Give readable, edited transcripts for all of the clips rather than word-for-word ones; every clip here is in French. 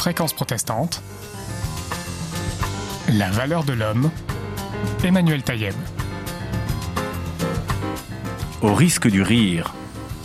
Fréquence protestante, la valeur de l'homme, Emmanuel Taïeb. Au risque du rire.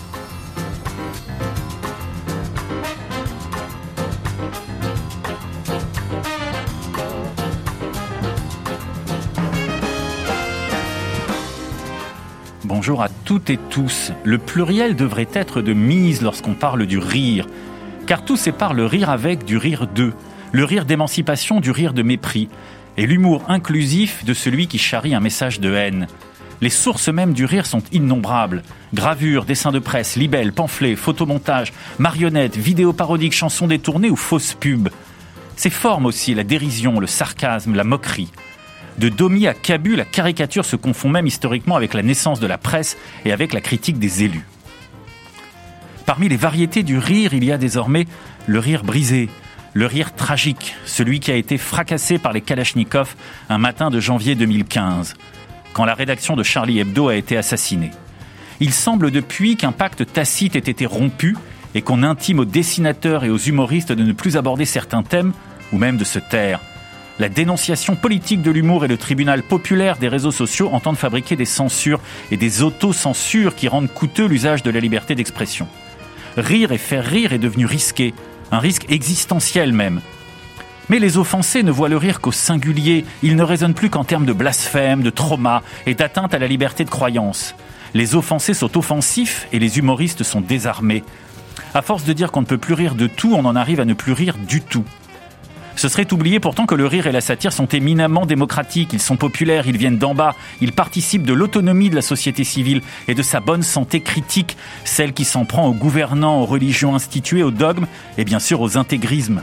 Bonjour à toutes et tous. Le pluriel devrait être de mise lorsqu'on parle du rire, car tout sépare le rire avec du rire de, le rire d'émancipation du rire de mépris, et l'humour inclusif de celui qui charrie un message de haine. Les sources mêmes du rire sont innombrables. Gravures, dessins de presse, libelles, pamphlets, photomontages, marionnettes, vidéos parodiques, chansons détournées ou fausses pubs. Ces formes aussi, la dérision, le sarcasme, la moquerie. De Domi à Cabu, la caricature se confond même historiquement avec la naissance de la presse et avec la critique des élus. Parmi les variétés du rire, il y a désormais le rire brisé, le rire tragique, celui qui a été fracassé par les Kalachnikov un matin de janvier 2015, quand la rédaction de Charlie Hebdo a été assassinée. Il semble depuis qu'un pacte tacite ait été rompu et qu'on intime aux dessinateurs et aux humoristes de ne plus aborder certains thèmes ou même de se taire. La dénonciation politique de l'humour et le tribunal populaire des réseaux sociaux entendent fabriquer des censures et des autocensures qui rendent coûteux l'usage de la liberté d'expression. Rire et faire rire est devenu risqué, un risque existentiel même. Mais les offensés ne voient le rire qu'au singulier, ils ne raisonnent plus qu'en termes de blasphème, de trauma et d'atteinte à la liberté de croyance. Les offensés sont offensifs et les humoristes sont désarmés. À force de dire qu'on ne peut plus rire de tout, on en arrive à ne plus rire du tout. Ce serait oublier pourtant que le rire et la satire sont éminemment démocratiques, ils sont populaires, ils viennent d'en bas, ils participent de l'autonomie de la société civile et de sa bonne santé critique, celle qui s'en prend aux gouvernants, aux religions instituées, aux dogmes et bien sûr aux intégrismes.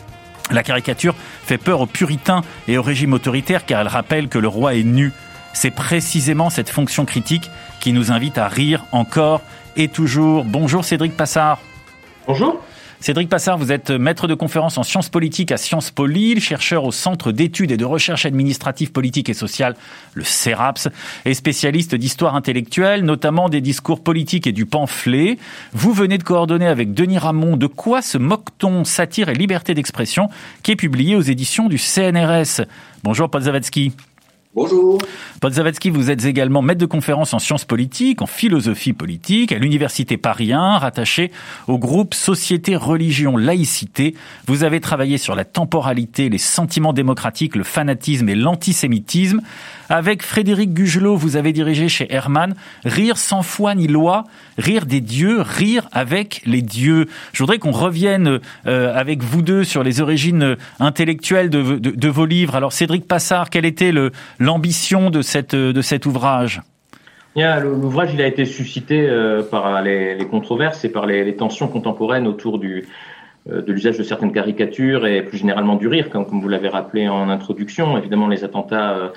La caricature fait peur aux puritains et au régime autoritaire car elle rappelle que le roi est nu. C'est précisément cette fonction critique qui nous invite à rire encore et toujours. Bonjour Cédric Passard. Bonjour. Cédric Passard, vous êtes maître de conférence en sciences politiques à Sciences Po Lille, chercheur au Centre d'études et de recherche administrative, politique et sociale, le CERAPS, et spécialiste d'histoire intellectuelle, notamment des discours politiques et du pamphlet. Vous venez de coordonner avec Denis Ramon De quoi se moque-t-on, satire et liberté d'expression, qui est publié aux éditions du CNRS. Bonjour Paul Zawadzki. Bonjour. Paul Zawadzki, vous êtes également maître de conférence en sciences politiques, en philosophie politique, à l'Université Paris 1, rattaché au groupe Société, Religion, Laïcité. Vous avez travaillé sur la temporalité, les sentiments démocratiques, le fanatisme et l'antisémitisme. Avec Frédéric Gugelot, vous avez dirigé chez Hermann Rire sans foi ni loi, rire des dieux, rire avec les dieux. Je voudrais qu'on revienne avec vous deux sur les origines intellectuelles de vos livres. Alors Cédric Passard, quelle était l'ambition de cet ouvrage ? L'ouvrage il a été suscité par les controverses et par les tensions contemporaines autour de l'usage de certaines caricatures et plus généralement du rire, comme vous l'avez rappelé en introduction. Évidemment, les attentats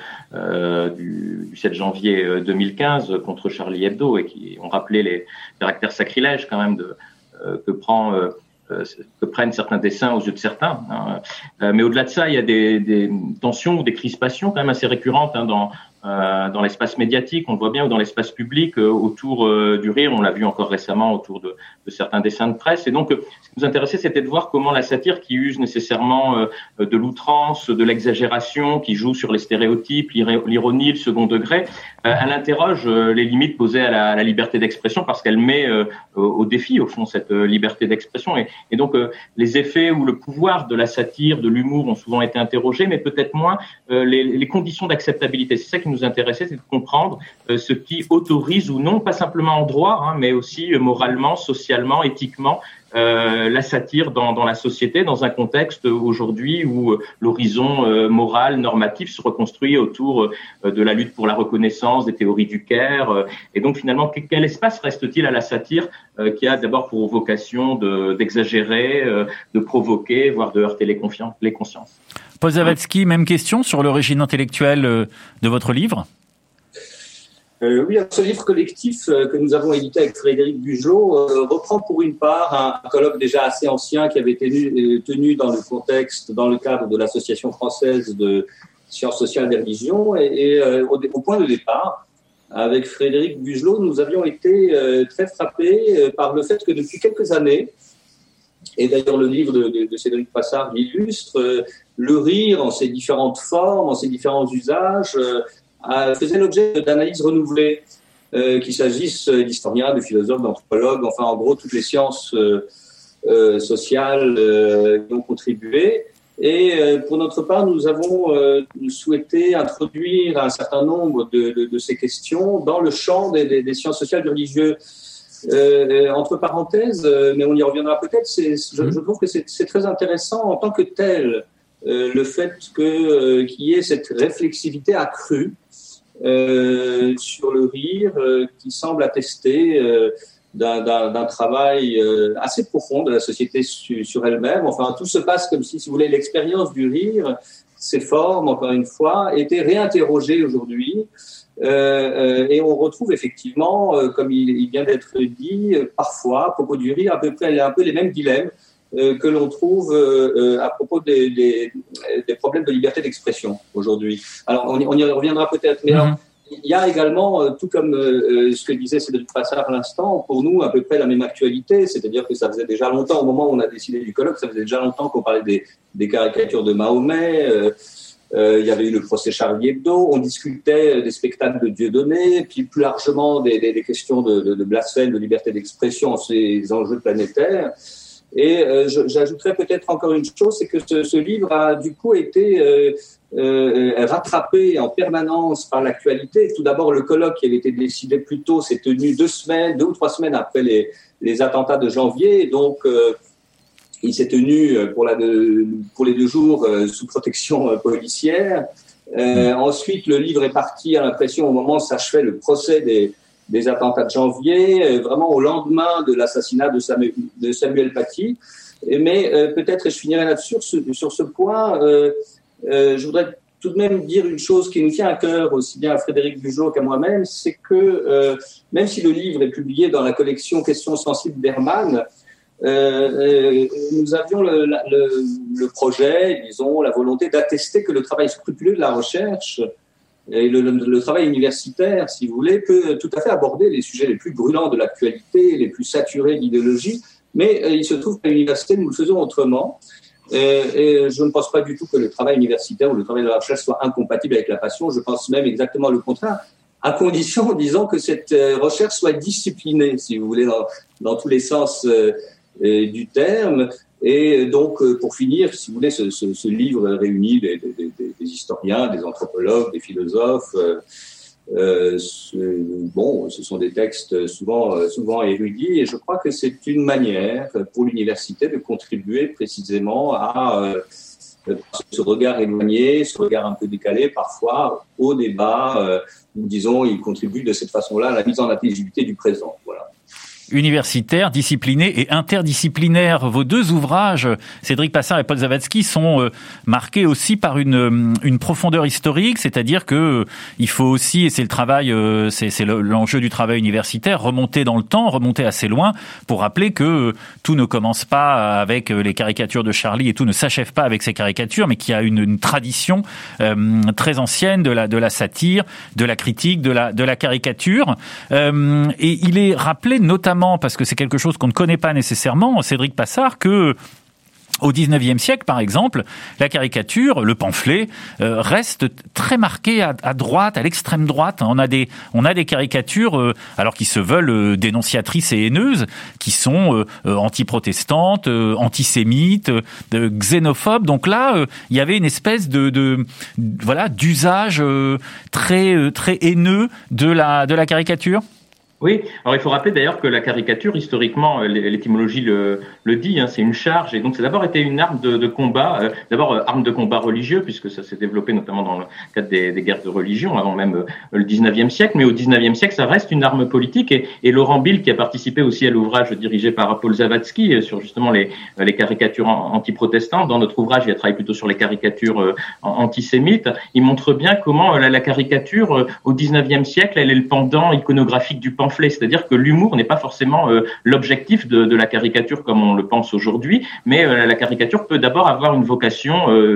du 7 janvier 2015 contre Charlie Hebdo et qui ont rappelé les caractères sacrilèges quand même que prennent certains dessins aux yeux de certains. Mais au-delà de ça, il y a des tensions ou des crispations quand même assez récurrentes dans l'espace médiatique, on le voit bien, ou dans l'espace public autour du rire. On l'a vu encore récemment autour de certains dessins de presse. Et donc, ce qui nous intéressait, c'était de voir comment la satire, qui use nécessairement de l'outrance, de l'exagération, qui joue sur les stéréotypes, l'ironie, le second degré, elle interroge les limites posées à la liberté d'expression parce qu'elle met au défi, au fond, cette liberté d'expression. Et donc, les effets ou le pouvoir de la satire, de l'humour ont souvent été interrogés, mais peut-être moins les conditions d'acceptabilité. C'est ça qui nous intéressait, c'est de comprendre ce qui autorise ou non, pas simplement en droit, mais aussi moralement, socialement, éthiquement, la satire dans la société, dans un contexte aujourd'hui où l'horizon moral, normatif se reconstruit autour de la lutte pour la reconnaissance, des théories du Caire. Et donc finalement, quel espace reste-t-il à la satire qui a d'abord pour vocation d'exagérer, de provoquer, voire de heurter les consciences. Paul Zawadzki, même question sur l'origine intellectuelle de votre livre. Oui, ce livre collectif que nous avons édité avec Frédéric Gugelot reprend pour une part un colloque déjà assez ancien qui avait été tenu dans le cadre de l'Association française de sciences sociales et religions. Et au point de départ, avec Frédéric Gugelot, nous avions été très frappés par le fait que depuis quelques années, et d'ailleurs le livre de Cédric Passard l'illustre, le rire en ses différentes formes, en ses différents usages, faisait l'objet d'analyses renouvelées, qu'il s'agisse d'historiens, de philosophes, d'anthropologues, enfin en gros toutes les sciences sociales qui ont contribué. Et pour notre part, nous avons souhaité introduire un certain nombre de ces questions dans le champ des sciences sociales du religieux. Entre parenthèses, mais on y reviendra peut-être, je trouve que c'est très intéressant en tant que tel, le fait qu'il y ait cette réflexivité accrue sur le rire qui semble attester d'un travail assez profond de la société sur elle-même. Enfin, tout se passe comme si vous voulez, l'expérience du rire, ses formes, encore une fois, étaient réinterrogées aujourd'hui. Et on retrouve effectivement, comme il vient d'être dit, parfois, à propos du rire, à peu près un peu les mêmes dilemmes que l'on trouve à propos des problèmes de liberté d'expression aujourd'hui. Alors, on y reviendra peut-être, mais alors, il y a également, tout comme ce que disait Cédric Passard à l'instant, pour nous à peu près la même actualité, c'est-à-dire que ça faisait déjà longtemps, au moment où on a décidé du colloque, ça faisait déjà longtemps qu'on parlait des caricatures de Mahomet, il y avait eu le procès Charlie Hebdo, on discutait des spectacles de Dieudonné, puis plus largement des questions de blasphème, de liberté d'expression, ces enjeux planétaires. Et j'ajouterais peut-être encore une chose, c'est que ce livre a du coup été rattrapé en permanence par l'actualité. Tout d'abord, le colloque qui avait été décidé plus tôt s'est tenu 2 ou 3 semaines après les attentats de janvier. Donc, il s'est tenu pour les 2 jours sous protection policière. Ensuite, le livre est parti à l'impression au moment où s'achevait le procès des attentats de janvier, vraiment au lendemain de l'assassinat de Samuel Paty. Mais peut-être, et je finirai là-dessus, sur ce point, je voudrais tout de même dire une chose qui nous tient à cœur, aussi bien à Frédéric Bugeaud qu'à moi-même, c'est que même si le livre est publié dans la collection Questions sensibles d'Hermann, nous avions le projet, disons, la volonté d'attester que le travail scrupuleux de la recherche et le travail universitaire, si vous voulez, peut tout à fait aborder les sujets les plus brûlants de l'actualité, les plus saturés d'idéologie, mais il se trouve qu'à l'université, nous le faisons autrement. Et je ne pense pas du tout que le travail universitaire ou le travail de la recherche soit incompatible avec la passion. Je pense même exactement le contraire, à condition, disons, que cette recherche soit disciplinée, si vous voulez, dans tous les sens du terme. Et donc, pour finir, si vous voulez, ce livre réunit des historiens, des anthropologues, des philosophes. Ce sont des textes souvent érudits, et je crois que c'est une manière pour l'université de contribuer précisément à ce regard éloigné, ce regard un peu décalé parfois au débat. Disons, il contribue de cette façon-là à la mise en intelligibilité du présent. Voilà. Universitaire, discipliné et interdisciplinaire. Vos 2 ouvrages, Cédric Passard et Paul Zawadzki, sont marqués aussi par une profondeur historique, c'est-à-dire que il faut aussi, et c'est le travail, c'est l'enjeu du travail universitaire, remonter dans le temps, remonter assez loin, pour rappeler que tout ne commence pas avec les caricatures de Charlie et tout ne s'achève pas avec ces caricatures, mais qu'il y a une tradition très ancienne de la satire, de la critique, de la caricature, et il est rappelé notamment, parce que c'est quelque chose qu'on ne connaît pas nécessairement, Cédric Passard, que au XIXe siècle, par exemple, la caricature, le pamphlet, reste très marqué à droite, à l'extrême droite. On a des caricatures, alors qui se veulent dénonciatrices et haineuses, qui sont anti-protestantes, antisémites, xénophobes. Donc là, il y avait une espèce d'usage très très haineux de la caricature. Oui, alors il faut rappeler d'ailleurs que la caricature, historiquement, l'étymologie le dit, hein, c'est une charge, et donc c'est d'abord été une arme de combat, d'abord arme de combat religieux, puisque ça s'est développé notamment dans le cadre des guerres de religion, avant même le 19e siècle, mais au 19e siècle, ça reste une arme politique, et Laurent Bill, qui a participé aussi à l'ouvrage dirigé par Paul Zawadzki sur justement les caricatures anti-protestantes, dans notre ouvrage, il a travaillé plutôt sur les caricatures antisémites, il montre bien comment la caricature, au 19e siècle, elle est le pendant iconographique du pamphlet. C'est-à-dire que l'humour n'est pas forcément l'objectif de la caricature comme on le pense aujourd'hui, mais la caricature peut d'abord avoir une vocation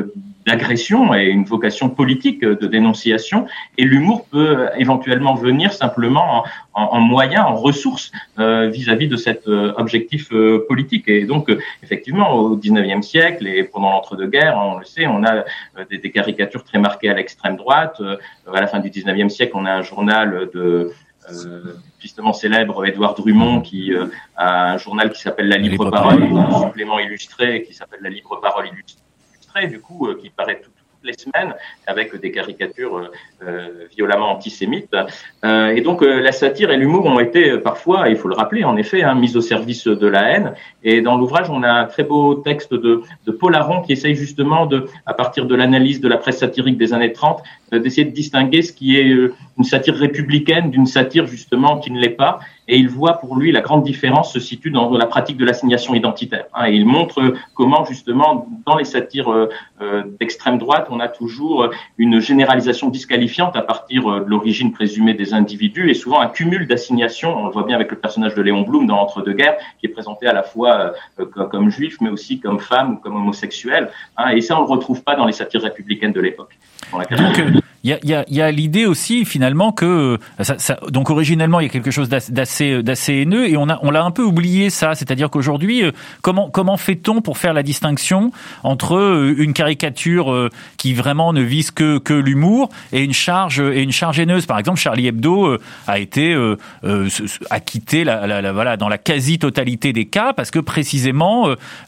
d'agression et une vocation politique de dénonciation. Et l'humour peut éventuellement venir simplement en moyen, en ressource vis-à-vis de cet objectif politique. Et donc, effectivement, au XIXe siècle et pendant l'entre-deux-guerres, on le sait, on a des caricatures très marquées à l'extrême droite. À la fin du XIXe siècle, on a un journal de justement célèbre Édouard Drummond qui a un journal qui s'appelle La Libre Parole, un supplément illustré qui s'appelle La Libre Parole illustrée, du coup, qui paraît toutes les semaines avec des caricatures violemment antisémites. Et donc la satire et l'humour ont été parfois, il faut le rappeler, en effet, mis au service de la haine. Et dans l'ouvrage, on a un très beau texte de Paul Aron qui essaye justement à partir de l'analyse de la presse satirique des années 30, d'essayer de distinguer ce qui est une satire républicaine d'une satire justement qui ne l'est pas. Et il voit pour lui la grande différence se situe dans la pratique de l'assignation identitaire. Et il montre comment justement dans les satires d'extrême droite, on a toujours une généralisation disqualifiante à partir de l'origine présumée des individus et souvent un cumul d'assignations. On le voit bien avec le personnage de Léon Blum dans Entre-deux-guerres, qui est présenté à la fois comme juif, mais aussi comme femme ou comme homosexuel. Et ça, on le retrouve pas dans les satires républicaines de l'époque. Il y a l'idée aussi finalement que donc originellement il y a quelque chose d'assez haineux et on l'a un peu oublié ça, c'est-à-dire qu'aujourd'hui comment fait-on pour faire la distinction entre une caricature qui vraiment ne vise que l'humour et une charge haineuse. Par exemple, Charlie Hebdo a été acquitté voilà dans la quasi-totalité des cas parce que précisément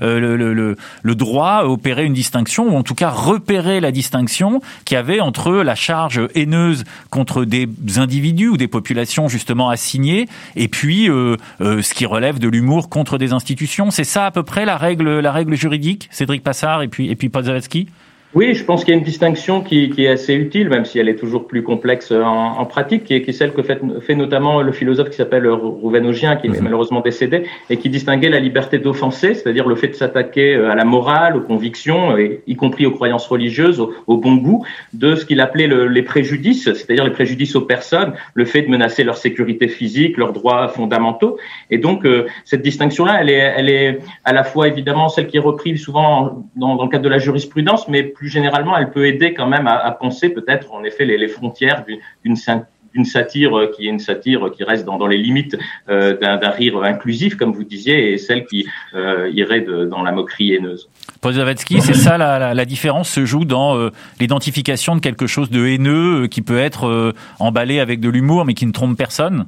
le droit opérait une distinction ou en tout cas repérait la distinction qu'il y avait entre la charge haineuse contre des individus ou des populations justement assignées et puis ce qui relève de l'humour contre des institutions. C'est ça à peu près la règle juridique, Cédric Passard et puis Paul Zawadzki? Oui, je pense qu'il y a une distinction qui est assez utile, même si elle est toujours plus complexe en pratique, qui est celle que fait notamment le philosophe qui s'appelle Rouven Augien, qui est malheureusement décédé, et qui distinguait la liberté d'offenser, c'est-à-dire le fait de s'attaquer à la morale, aux convictions, y compris aux croyances religieuses, au bon goût, de ce qu'il appelait les préjudices, c'est-à-dire les préjudices aux personnes, le fait de menacer leur sécurité physique, leurs droits fondamentaux. Et donc, cette distinction-là, elle est à la fois évidemment celle qui est reprise souvent dans le cadre de la jurisprudence, mais plus généralement, elle peut aider quand même à penser peut-être en effet les frontières d'une satire qui est une satire qui reste dans les limites d'un rire inclusif, comme vous disiez, et celle qui irait dans la moquerie haineuse. Paul Zawadzki, c'est ça la différence se joue dans l'identification de quelque chose de haineux qui peut être emballé avec de l'humour mais qui ne trompe personne.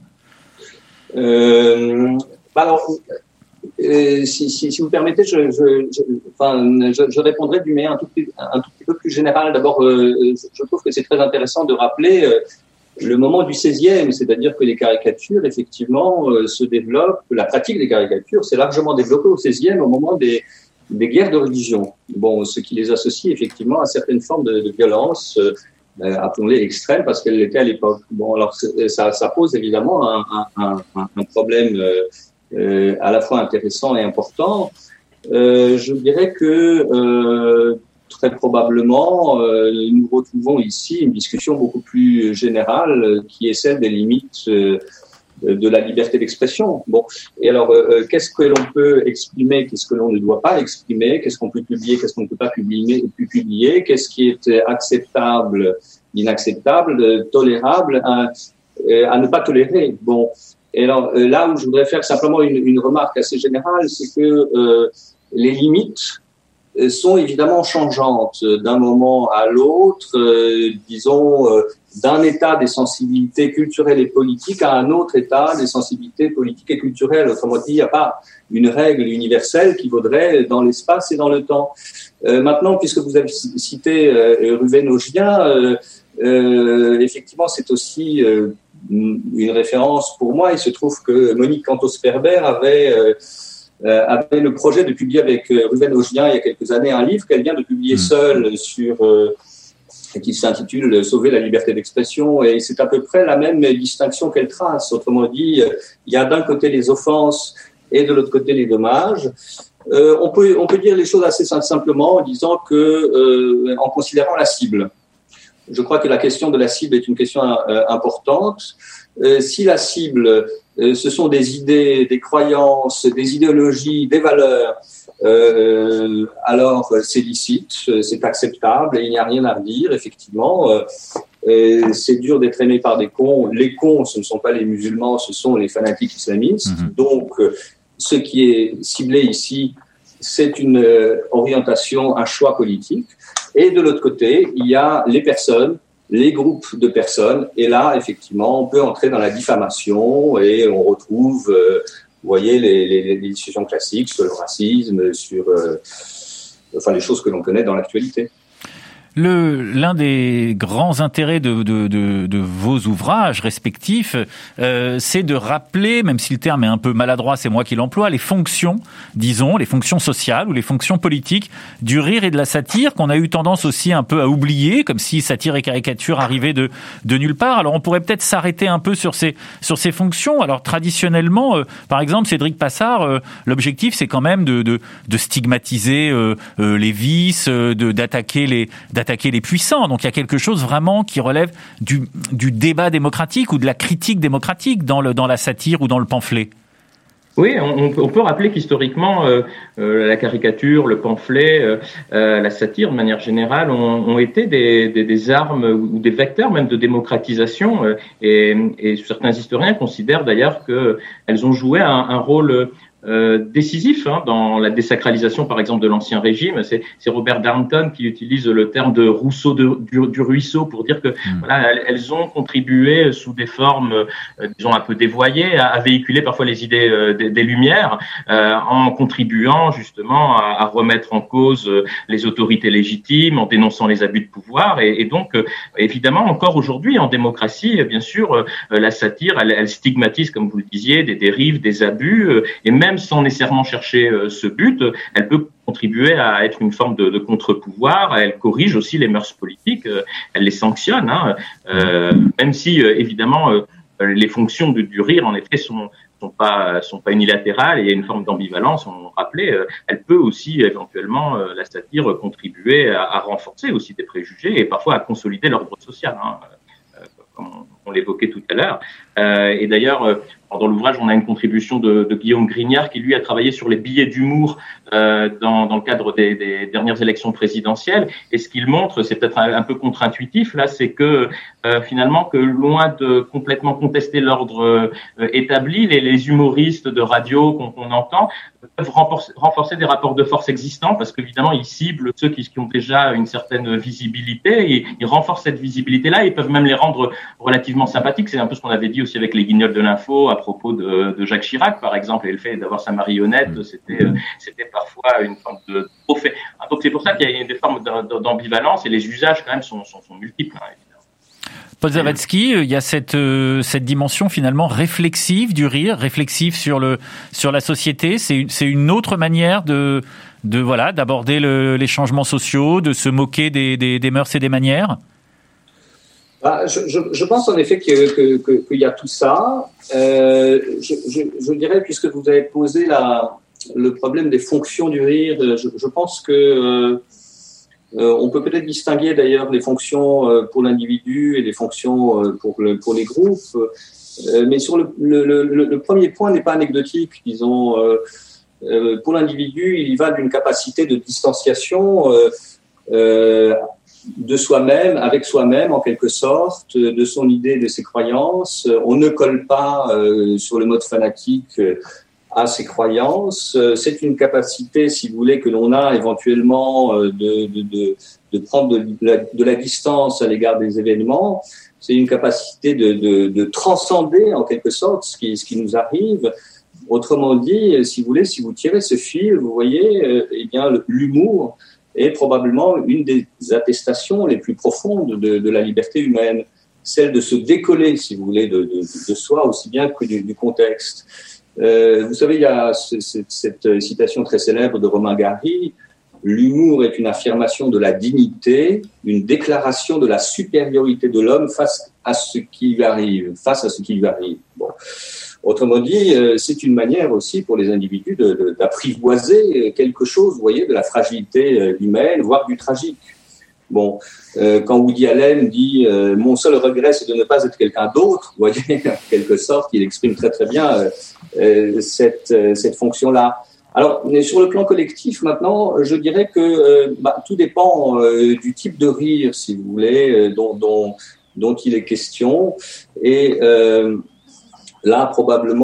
Alors, si vous permettez, je répondrai d'une manière un tout petit peu plus générale. D'abord, je trouve que c'est très intéressant de rappeler le moment du XVIe, c'est-à-dire que les caricatures, effectivement, se développent. La pratique des caricatures s'est largement développée au XVIe, au moment des guerres de religion. Bon, ce qui les associe effectivement à certaines formes de violence, appelons-les extrêmes, parce qu'elles l'étaient à l'époque. Bon, alors ça pose évidemment un problème à la fois intéressant et important. Je dirais que très probablement nous retrouvons ici une discussion beaucoup plus générale qui est celle des limites de la liberté d'expression. Bon, et alors qu'est-ce que l'on peut exprimer, qu'est-ce que l'on ne doit pas exprimer, qu'est-ce qu'on peut publier, qu'est-ce qu'on ne peut pas publier, qu'est-ce qui est acceptable, inacceptable, tolérable, à ne pas tolérer. Bon. Et alors, là où je voudrais faire simplement une remarque assez générale, c'est que les limites sont évidemment changeantes d'un moment à l'autre, disons, d'un état des sensibilités culturelles et politiques à un autre état des sensibilités politiques et culturelles. Autrement dit, il n'y a pas une règle universelle qui vaudrait dans l'espace et dans le temps. Maintenant, puisque vous avez cité Rouven Augien, effectivement, c'est aussi une référence pour moi. Il se trouve que Monique Cantos-Ferber avait le projet de publier avec Rouven Augien il y a quelques années un livre qu'elle vient de publier seule qui s'intitule « Sauver la liberté d'expression » et c'est à peu près la même distinction qu'elle trace. Autrement dit, il y a d'un côté les offenses et de l'autre côté les dommages. On peut dire les choses assez simplement en disant que en considérant la cible. Je crois que la question de la cible est une question importante. Si la cible ce sont des idées, des croyances, des idéologies, des valeurs, alors c'est licite, c'est acceptable et il n'y a rien à redire, effectivement. C'est dur d'être aimé par des cons. Les cons, ce ne sont pas les musulmans, ce sont les fanatiques islamistes. Donc, ce qui est ciblé ici, c'est une orientation, un choix politique. Et de l'autre côté, il y a les personnes, les groupes de personnes. Et là, effectivement, on peut entrer dans la diffamation et on retrouve, vous voyez, les discussions classiques sur le racisme, sur les choses que l'on connaît dans l'actualité. L'un des grands intérêts de vos ouvrages respectifs, c'est de rappeler, même si le terme est un peu maladroit, c'est moi qui l'emploie, les fonctions, disons, les fonctions sociales ou les fonctions politiques du rire et de la satire qu'on a eu tendance aussi un peu à oublier, comme si satire et caricature arrivaient de nulle part. Alors on pourrait peut-être s'arrêter un peu sur ces fonctions. Alors traditionnellement, par exemple, Cédric Passard, l'objectif c'est quand même de stigmatiser les vices, d'attaquer les puissants. Donc il y a quelque chose vraiment qui relève du débat démocratique ou de la critique démocratique dans la satire ou dans le pamphlet. Oui, on peut rappeler qu'historiquement, la caricature, le pamphlet, la satire, de manière générale, ont été des armes ou des vecteurs même de démocratisation. Et certains historiens considèrent d'ailleurs qu'elles ont joué un rôle décisif dans la désacralisation, par exemple, de l'Ancien Régime. C'est Robert Darnton qui utilise le terme de Rousseau du ruisseau pour dire que voilà, elles ont contribué sous des formes, disons, un peu dévoyées, à véhiculer parfois les idées des Lumières, en contribuant justement à remettre en cause les autorités légitimes, en dénonçant les abus de pouvoir. Et donc, évidemment, encore aujourd'hui, en démocratie, bien sûr, la satire, elle stigmatise, comme vous le disiez, des dérives, des abus, et même sans nécessairement chercher ce but, elle peut contribuer à être une forme de contre-pouvoir. Elle corrige aussi les mœurs politiques, elle les sanctionne, même si évidemment les fonctions du rire en effet sont pas unilatérales et il y a une forme d'ambivalence. On rappelait, elle peut aussi éventuellement la satire contribuer à renforcer aussi des préjugés et parfois à consolider l'ordre social, comme on l'évoquait tout à l'heure. Et d'ailleurs, dans l'ouvrage, on a une contribution de Guillaume Grignard qui, lui, a travaillé sur les billets d'humour dans le cadre des dernières élections présidentielles. Et ce qu'il montre, c'est peut-être un peu contre-intuitif, là, c'est que finalement, que loin de complètement contester l'ordre établi, les humoristes de radio qu'on entend peuvent renforcer des rapports de force existants parce qu'évidemment, ils ciblent ceux qui ont déjà une certaine visibilité et ils renforcent cette visibilité-là et ils peuvent même les rendre relativement sympathiques. C'est un peu ce qu'on avait dit aussi avec les guignols de l'info à propos de Jacques Chirac, par exemple, et le fait d'avoir sa marionnette, c'était parfois une forme de trophée. Donc c'est pour ça qu'il y a des formes d'ambivalence et les usages quand même sont multiples. Paul Zawadzki, il y a cette dimension finalement réflexive du rire, réflexive sur la société. C'est une autre manière d'aborder les changements sociaux, de se moquer des mœurs et des manières. Je pense en effet qu'il y a tout ça. Je dirais, puisque vous avez posé le problème des fonctions du rire, je pense que on peut peut-être distinguer d'ailleurs les fonctions pour l'individu et les fonctions pour les groupes. Mais sur le premier point n'est pas anecdotique, disons. Pour l'individu, il y va d'une capacité de distanciation de soi-même, avec soi-même en quelque sorte, de son idée, de ses croyances. On ne colle pas sur le mode fanatique à ses croyances. C'est une capacité, si vous voulez, que l'on a éventuellement de prendre de la distance à l'égard des événements. C'est une capacité de transcender en quelque sorte ce qui nous arrive. Autrement dit, si vous voulez, si vous tirez ce fil, vous voyez, eh bien, l'humour est probablement une des attestations les plus profondes de la liberté humaine, celle de se décoller, si vous voulez, de soi aussi bien que du contexte. Vous savez, il y a cette citation très célèbre de Romain Gary: l'humour est une affirmation de la dignité, une déclaration de la supériorité de l'homme face à ce qui lui arrive. Bon. Autrement dit, c'est une manière aussi pour les individus d'apprivoiser quelque chose, vous voyez, de la fragilité humaine, voire du tragique. Bon, quand Woody Allen dit mon seul regret, c'est de ne pas être quelqu'un d'autre, vous voyez, en quelque sorte, il exprime très très bien cette fonction-là. Alors, sur le plan collectif, maintenant, je dirais que tout dépend du type de rire, si vous voulez, dont il est question. Et là, probablement,